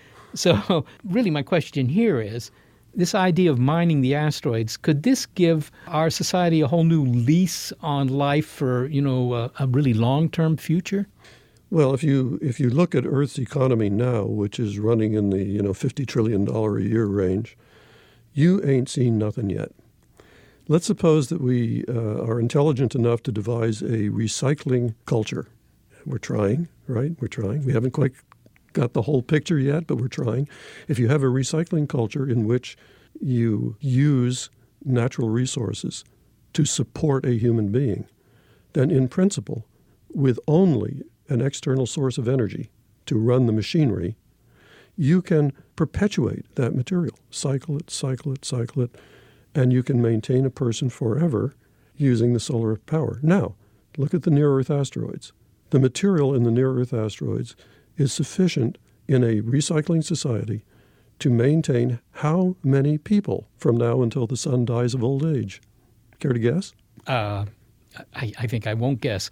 So really my question here is, this idea of mining the asteroids, could this give our society a whole new lease on life for, you know, a, a really long-term future? Well, if you if you look at Earth's economy now, which is running in the, you know, fifty trillion dollars a year range, you ain't seen nothing yet. Let's suppose that we uh, are intelligent enough to devise a recycling culture. We're trying, right? We're trying. We haven't quite got the whole picture yet, but we're trying. If you have a recycling culture in which you use natural resources to support a human being, then in principle, with only an external source of energy to run the machinery, you can perpetuate that material, cycle it, cycle it, cycle it, and you can maintain a person forever using the solar power. Now, look at the near-Earth asteroids. The material in the near-Earth asteroids is sufficient in a recycling society to maintain how many people from now until the sun dies of old age? Care to guess? Uh, I, I think I won't guess.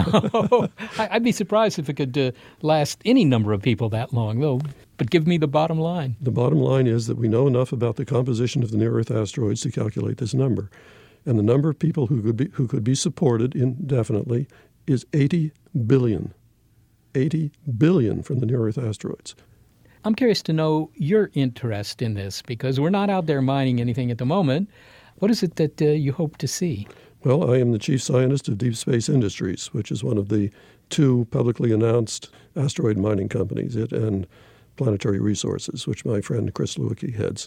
No, I'd be surprised if it could uh, last any number of people that long, though. But give me the bottom line. The bottom line is that we know enough about the composition of the near-Earth asteroids to calculate this number. And the number of people who could be, who could be supported indefinitely is eighty billion. eighty billion from the near-Earth asteroids. I'm curious to know your interest in this, because we're not out there mining anything at the moment. What is it that uh, you hope to see? Well, I am the chief scientist of Deep Space Industries, which is one of the two publicly announced asteroid mining companies, it and Planetary Resources, which my friend Chris Lewicki heads.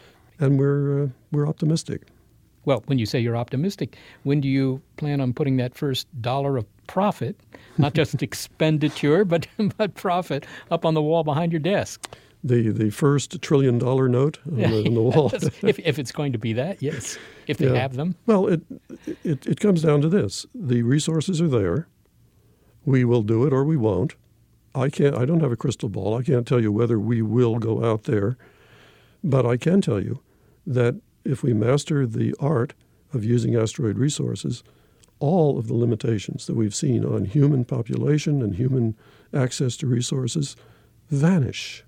And we're uh, we're optimistic. Well, when you say you're optimistic, when do you plan on putting that first dollar of profit, not just expenditure, but but profit, up on the wall behind your desk? The the first trillion dollar note on, the, on the wall. if, if it's going to be that, yes, if they yeah. have them. Well, it, it it comes down to this. The resources are there. We will do it or we won't. I can't. I don't have a crystal ball. I can't tell you whether we will go out there. But I can tell you that if we master the art of using asteroid resources, all of the limitations that we've seen on human population and human access to resources vanish.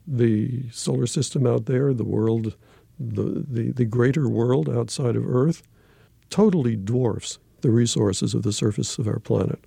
The solar system out there, the world, the, the, the greater world outside of Earth, totally dwarfs the resources of the surface of our planet.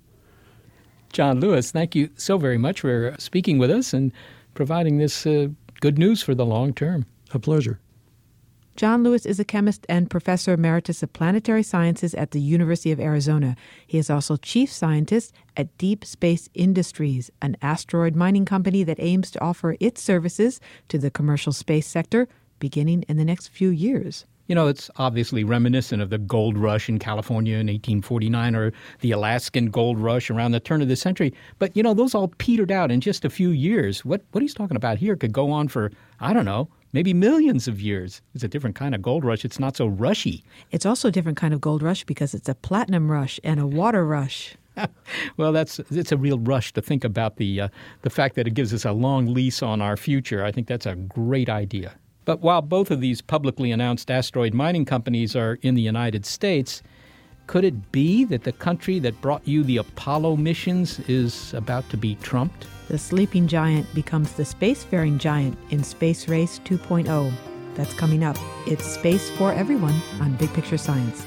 John Lewis, thank you so very much for speaking with us and providing this uh, good news for the long term. A pleasure. John Lewis is a chemist and professor emeritus of planetary sciences at the University of Arizona. He is also chief scientist at Deep Space Industries, an asteroid mining company that aims to offer its services to the commercial space sector beginning in the next few years. You know, it's obviously reminiscent of the gold rush in California in eighteen forty-nine or the Alaskan gold rush around the turn of the century. But, you know, those all petered out in just a few years. What, what he's talking about here could go on for, I don't know, maybe millions of years. It's a different kind of gold rush. It's not so rushy. It's also a different kind of gold rush because it's a platinum rush and a water rush. Well, that's it's a real rush to think about the uh, the fact that it gives us a long lease on our future. I think that's a great idea. But while both of these publicly announced asteroid mining companies are in the United States, could it be that the country that brought you the Apollo missions is about to be trumped? The sleeping giant becomes the spacefaring giant in Space Race two point oh. That's coming up. It's Space for Everyone on Big Picture Science.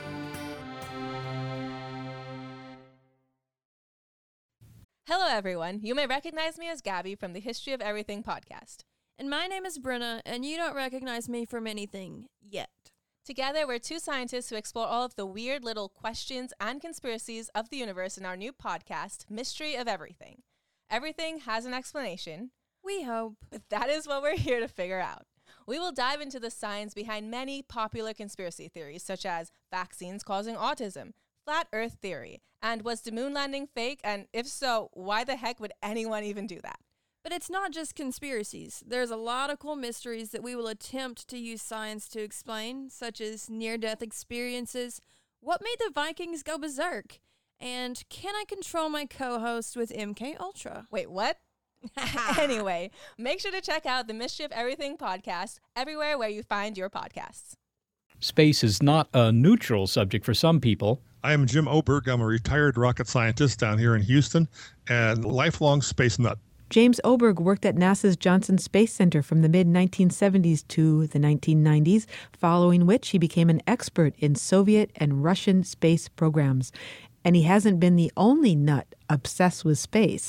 Hello, everyone. You may recognize me as Gabby from the History of Everything podcast. And my name is Brenna, and you don't recognize me from anything yet. Together, we're two scientists who explore all of the weird little questions and conspiracies of the universe in our new podcast, Mystery of Everything. Everything has an explanation. We hope. But that is what we're here to figure out. We will dive into the science behind many popular conspiracy theories, such as vaccines causing autism, flat Earth theory, and was the moon landing fake? And if so, why the heck would anyone even do that? But it's not just conspiracies. There's a lot of cool mysteries that we will attempt to use science to explain, such as near-death experiences, what made the Vikings go berserk, and can I control my co-host with M K Ultra? Wait, what? Anyway, make sure to check out the Mystery of Everything podcast everywhere where you find your podcasts. Space is not a neutral subject for some people. I am Jim Oberg. I'm a retired rocket scientist down here in Houston and lifelong space nut. James Oberg worked at NASA's Johnson Space Center from the mid nineteen seventies to the nineteen nineties, following which he became an expert in Soviet and Russian space programs. And he hasn't been the only nut obsessed with space.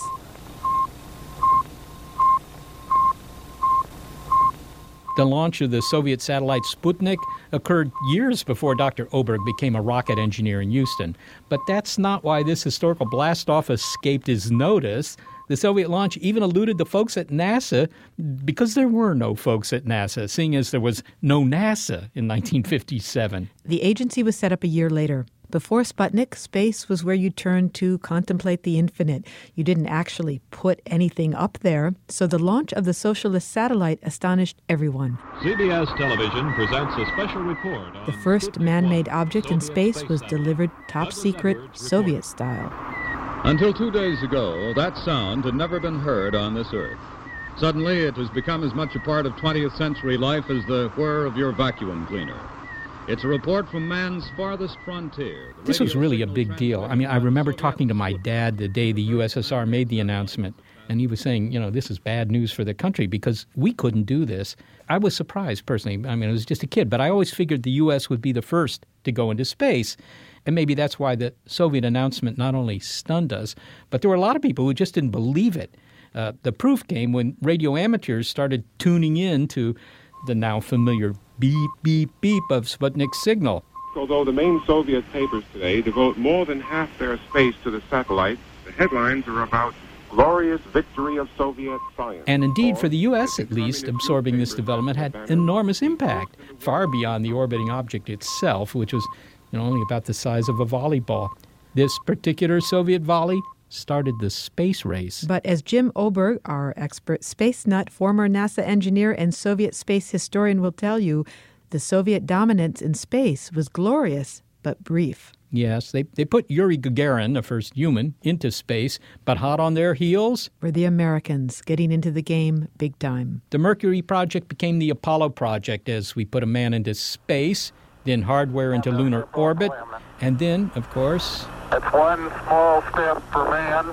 The launch of the Soviet satellite Sputnik occurred years before Doctor Oberg became a rocket engineer in Houston. But that's not why this historical blast-off escaped his notice. The Soviet launch even eluded the folks at NASA because there were no folks at NASA, seeing as there was no NASA in nineteen fifty-seven. The agency was set up a year later. Before Sputnik, space was where you turned to contemplate the infinite. You didn't actually put anything up there, so the launch of the socialist satellite astonished everyone. C B S Television presents a special report on The first man-made object in space was delivered top secret, Soviet style. Until two days ago, that sound had never been heard on this earth. Suddenly, it has become as much a part of twentieth century life as the whir of your vacuum cleaner. It's a report from man's farthest frontier. This was really a big deal. I mean, I remember talking to my dad the day the U S S R made the announcement, and he was saying, you know, this is bad news for the country because we couldn't do this. I was surprised, personally. I mean, I was just a kid, but I always figured the U S would be the first to go into space. And maybe that's why the Soviet announcement not only stunned us, but there were a lot of people who just didn't believe it. Uh, the proof came when radio amateurs started tuning in to the now familiar beep, beep, beep of Sputnik's signal. Although the main Soviet papers today devote more than half their space to the satellite, the headlines are about glorious victory of Soviet science. And indeed, for the U S at least, absorbing this development had enormous impact, far beyond the orbiting object itself, which was you know, only about the size of a volleyball. This particular Soviet volley started the space race. But as Jim Oberg, our expert space nut, former NASA engineer and Soviet space historian will tell you, the Soviet dominance in space was glorious but brief. Yes, they, they put Yuri Gagarin, the first human, into space, but hot on their heels were the Americans getting into the game big time. The Mercury project became the Apollo project as we put a man into space, then hardware into lunar orbit, and then, of course... It's one small step for man,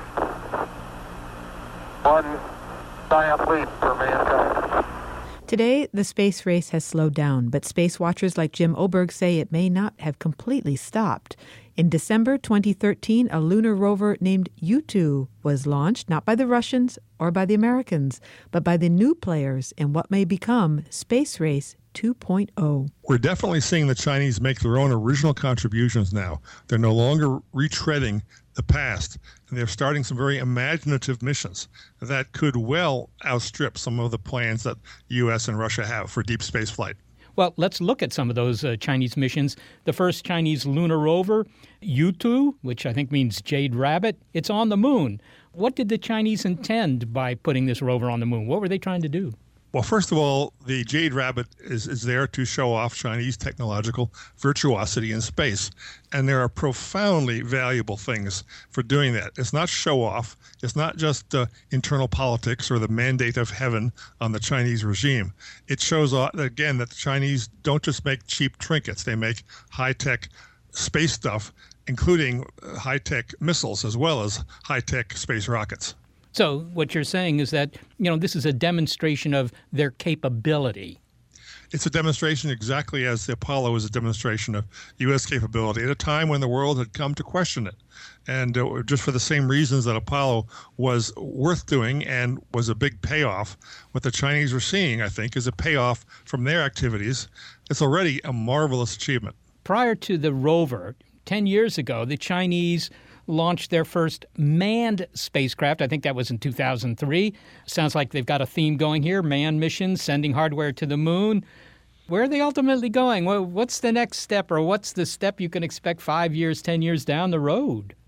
one giant leap for mankind. Today, the space race has slowed down, but space watchers like Jim Oberg say it may not have completely stopped. In December twenty thirteen, a lunar rover named U two was launched, not by the Russians or by the Americans, but by the new players in what may become Space Race two point oh. We're definitely seeing the Chinese make their own original contributions now. They're no longer retreading the past, and they're starting some very imaginative missions that could well outstrip some of the plans that the U S and Russia have for deep space flight. Well, let's look at some of those uh, Chinese missions. The first Chinese lunar rover, U two, which I think means Jade Rabbit, it's on the moon. What did the Chinese intend by putting this rover on the moon? What were they trying to do? Well, first of all, the Jade Rabbit is, is there to show off Chinese technological virtuosity in space. And there are profoundly valuable things for doing that. It's not show off. It's not just uh, internal politics or the mandate of heaven on the Chinese regime. It shows, again, that the Chinese don't just make cheap trinkets. They make high-tech space stuff, including high-tech missiles as well as high-tech space rockets. So what you're saying is that, you know, this is a demonstration of their capability. It's a demonstration exactly as the Apollo is a demonstration of U S capability at a time when the world had come to question it. And uh, just for the same reasons that Apollo was worth doing and was a big payoff, what the Chinese were seeing, I think, is a payoff from their activities. It's already a marvelous achievement. Prior to the rover, ten years ago, the Chinese launched their first manned spacecraft. I think that was in two thousand three. Sounds like they've got a theme going here, manned missions, sending hardware to the moon. Where are they ultimately going? Well, what's the next step, or what's the step you can expect five years, ten years down the road?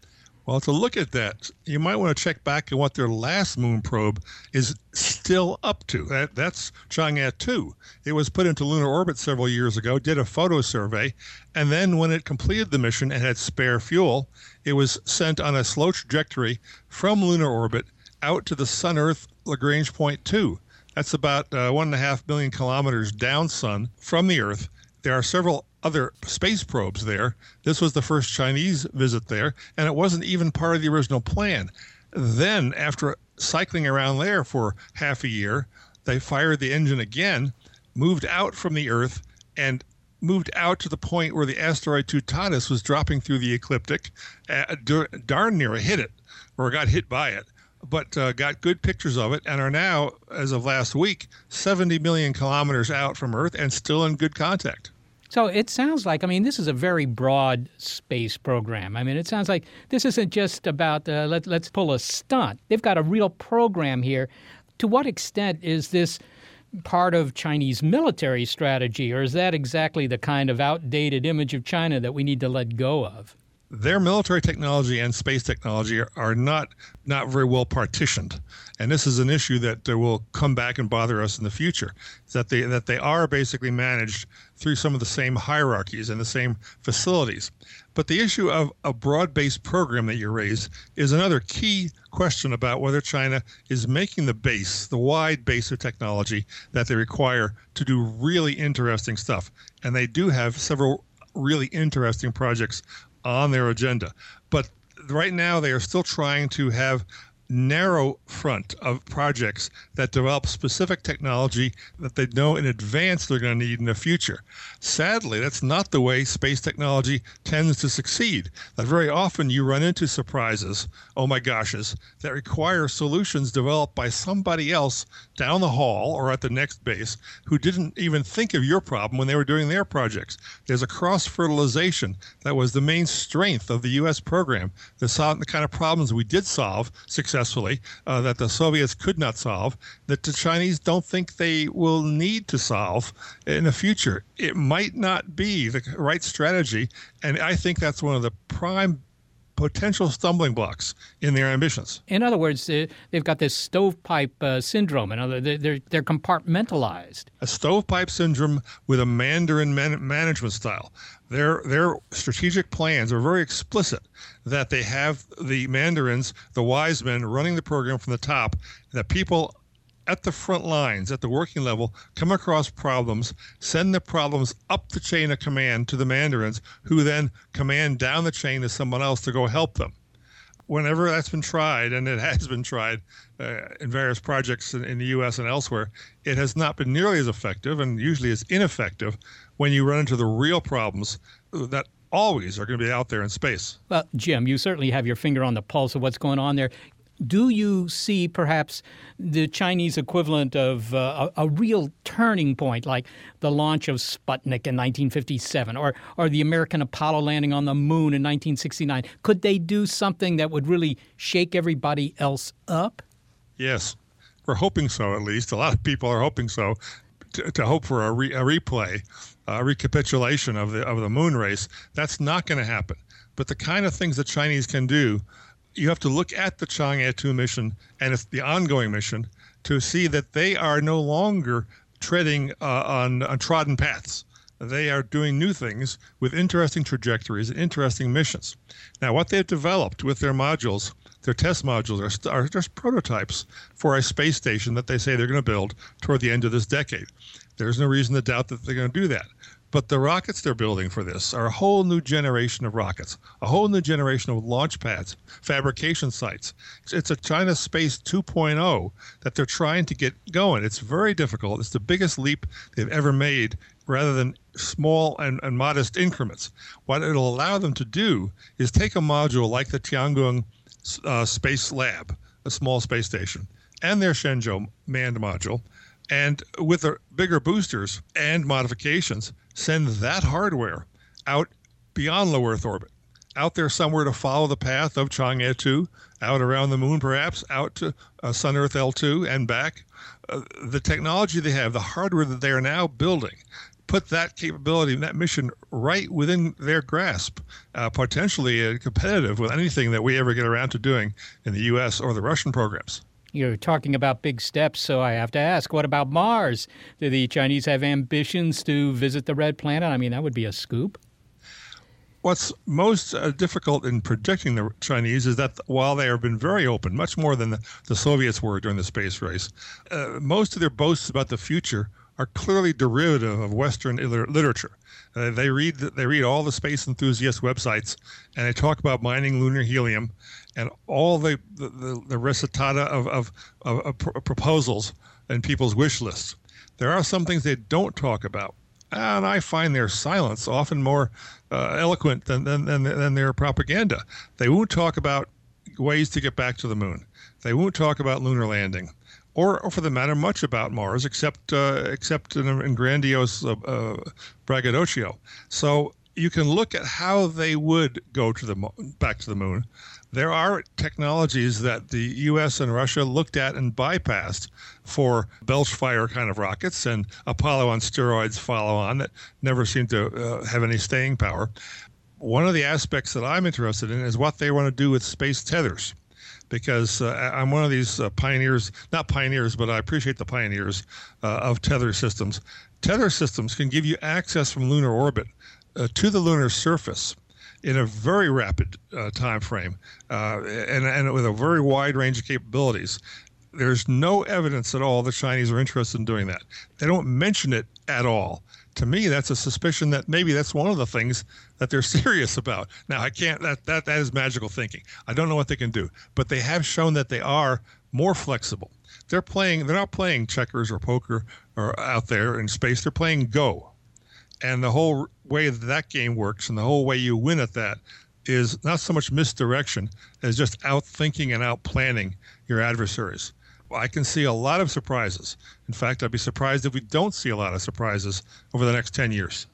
Well, to look at that, you might want to check back on what their last moon probe is still up to. That, that's Chang'e two. It was put into lunar orbit several years ago, did a photo survey, and then when it completed the mission and had spare fuel, it was sent on a slow trajectory from lunar orbit out to the Sun-Earth Lagrange point two. That's about uh, one and a half million kilometers down Sun from the Earth. There are several other space probes there. This was the first Chinese visit there, and it wasn't even part of the original plan. Then, after cycling around there for half a year, they fired the engine again, moved out from the Earth, and moved out to the point where the asteroid Tutanus was dropping through the ecliptic. Uh, darn near hit it, or got hit by it, but uh, got good pictures of it and are now, as of last week, seventy million kilometers out from Earth and still in good contact. So it sounds like, I mean, this is a very broad space program. I mean, it sounds like this isn't just about uh, let, let's pull a stunt. They've got a real program here. To what extent is this part of Chinese military strategy, or is that exactly the kind of outdated image of China that we need to let go of? Their military technology and space technology are, are not not very well partitioned, and this is an issue that uh, will come back and bother us in the future. Is that they that they are basically managed through some of the same hierarchies and the same facilities. But the issue of a broad-based program that you raised is another key question about whether China is making the base, the wide base of technology that they require to do really interesting stuff, and they do have several really interesting projects on their agenda. But right now they are still trying to have narrow front of projects that develop specific technology that they know in advance they're going to need in the future. Sadly, that's not the way space technology tends to succeed. That very often you run into surprises, oh my goshes, that require solutions developed by somebody else down the hall or at the next base who didn't even think of your problem when they were doing their projects. There's a cross-fertilization that was the main strength of the U S program, the, sol- the kind of problems we did solve successfully. Uh, that the Soviets could not solve, that the Chinese don't think they will need to solve in the future. It might not be the right strategy, and I think that's one of the prime potential stumbling blocks in their ambitions. In other words, uh, they've got this stovepipe uh, syndrome. In other, they're, they're, they're compartmentalized. A stovepipe syndrome with a Mandarin man- management style. Their their strategic plans are very explicit that they have the Mandarins, the wise men, running the program from the top, that people at the front lines, at the working level, come across problems, send the problems up the chain of command to the Mandarins, who then command down the chain to someone else to go help them. Whenever that's been tried, and it has been tried uh, in various projects in, in the U S and elsewhere, it has not been nearly as effective, and usually is ineffective when you run into the real problems that always are going to be out there in space. Well, Jim, you certainly have your finger on the pulse of what's going on there. Do you see perhaps the Chinese equivalent of uh, a, a real turning point, like the launch of Sputnik in nineteen fifty-seven or, or the American Apollo landing on the moon in nineteen sixty-nine? Could they do something that would really shake everybody else up? Yes, we're hoping so, at least. A lot of people are hoping so, to, to hope for a, re, a replay, a recapitulation of the, of the moon race. That's not going to happen. But the kind of things the Chinese can do, you have to look at the Chang'e two mission and it's the ongoing mission to see that they are no longer treading uh, on, on trodden paths. They are doing new things with interesting trajectories and interesting missions. Now, what they've developed with their modules, their test modules, are, are just prototypes for a space station that they say they're going to build toward the end of this decade. There's no reason to doubt that they're going to do that. But the rockets they're building for this are a whole new generation of rockets, a whole new generation of launch pads, fabrication sites. It's a China Space two point oh that they're trying to get going. It's very difficult. It's the biggest leap they've ever made rather than small and, and modest increments. What it'll allow them to do is take a module like the Tiangong uh, Space Lab, a small space station, and their Shenzhou manned module, and with the bigger boosters and modifications, send that hardware out beyond low Earth orbit, out there somewhere to follow the path of Chang'e two, out around the moon perhaps, out to uh, Sun-Earth L two and back. Uh, the technology they have, the hardware that they are now building, put that capability, that mission right within their grasp, uh, potentially uh, competitive with anything that we ever get around to doing in the U S or the Russian programs. You're talking about big steps, so I have to ask, what about Mars? Do the Chinese have ambitions to visit the red planet? I mean, that would be a scoop. What's most uh, difficult in predicting the Chinese is that while they have been very open, much more than the, the Soviets were during the space race, uh, most of their boasts about the future are clearly derivative of Western liter- literature. Uh, they read they read all the space enthusiast websites, and they talk about mining lunar helium and all the the, the, the recitata of, of, of, of pr- proposals and people's wish lists. There are some things they don't talk about, and I find their silence often more uh, eloquent than, than, than, than their propaganda. They won't talk about ways to get back to the moon. They won't talk about lunar landing. Or, or for the matter, much about Mars, except uh, except in, in grandiose uh, uh, braggadocio. So you can look at how they would go to the mo- back to the moon. There are technologies that the U S and Russia looked at and bypassed for Belchfire kind of rockets, and Apollo on steroids follow on that never seem to uh, have any staying power. One of the aspects that I'm interested in is what they want to do with space tethers. Because uh, I'm one of these uh, pioneers, not pioneers, but I appreciate the pioneers uh, of tether systems. Tether systems can give you access from lunar orbit uh, to the lunar surface in a very rapid uh, time frame uh, and, and with a very wide range of capabilities. There's no evidence at all the Chinese are interested in doing that. They don't mention it at all. To me, that's a suspicion that maybe that's one of the things that they're serious about. Now, I can't, that, that, that is magical thinking. I don't know what they can do, but they have shown that they are more flexible. They're playing, they're not playing checkers or poker or out there in space. They're playing Go. And the whole way that that game works and the whole way you win at that is not so much misdirection as just outthinking and outplanning your adversaries. I can see a lot of surprises. In fact, I'd be surprised if we don't see a lot of surprises over the next ten years.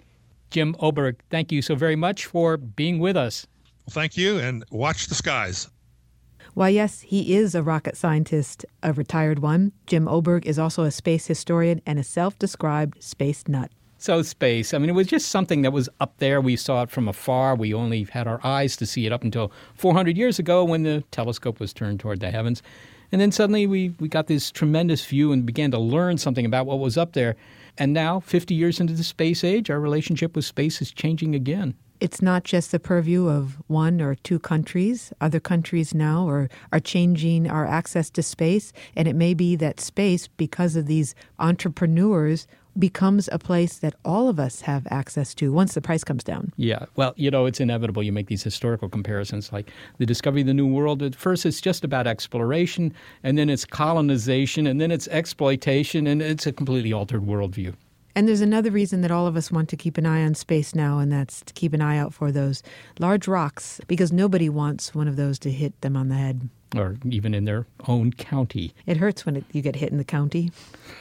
Jim Oberg, thank you so very much for being with us. Well, thank you, and watch the skies. Why, yes, he is a rocket scientist, a retired one. Jim Oberg is also a space historian and a self-described space nut. So space, I mean, it was just something that was up there. We saw it from afar. We only had our eyes to see it up until four hundred years ago when the telescope was turned toward the heavens. And then suddenly we, we got this tremendous view and began to learn something about what was up there. And now, fifty years into the space age, our relationship with space is changing again. It's not just the purview of one or two countries. Other countries now are, are changing our access to space. And it may be that space, because of these entrepreneurs, becomes a place that all of us have access to once the price comes down. Yeah. Well, you know, it's inevitable. You make these historical comparisons like the discovery of the New World. At first, it's just about exploration, and then it's colonization, and then it's exploitation, and it's a completely altered worldview. And there's another reason that all of us want to keep an eye on space now, and that's to keep an eye out for those large rocks, because nobody wants one of those to hit them on the head. Or even in their own county. It hurts when it, you get hit in the county.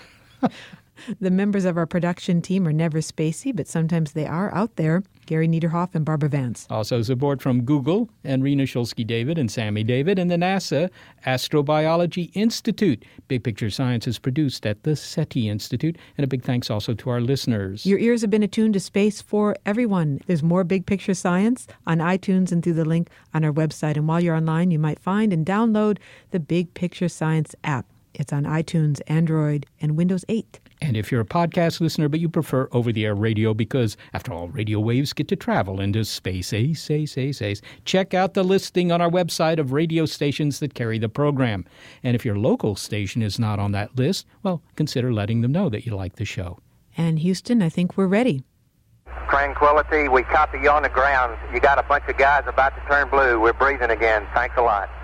The members of our production team are never spacey, but sometimes they are out there. Gary Niederhoff and Barbara Vance. Also support from Google and Rena Shulsky-David and Sammy David and the NASA Astrobiology Institute. Big Picture Science is produced at the SETI Institute. And a big thanks also to our listeners. Your ears have been attuned to space for everyone. There's more Big Picture Science on iTunes and through the link on our website. And while you're online, you might find and download the Big Picture Science app. It's on iTunes, Android, and Windows eight. And if you're a podcast listener, but you prefer over-the-air radio because, after all, radio waves get to travel into space, ace, ace, ace, ace, check out the listing on our website of radio stations that carry the program. And if your local station is not on that list, well, consider letting them know that you like the show. And Houston, I think we're ready. Tranquility, we copy you on the ground. You got a bunch of guys about to turn blue. We're breathing again. Thanks a lot.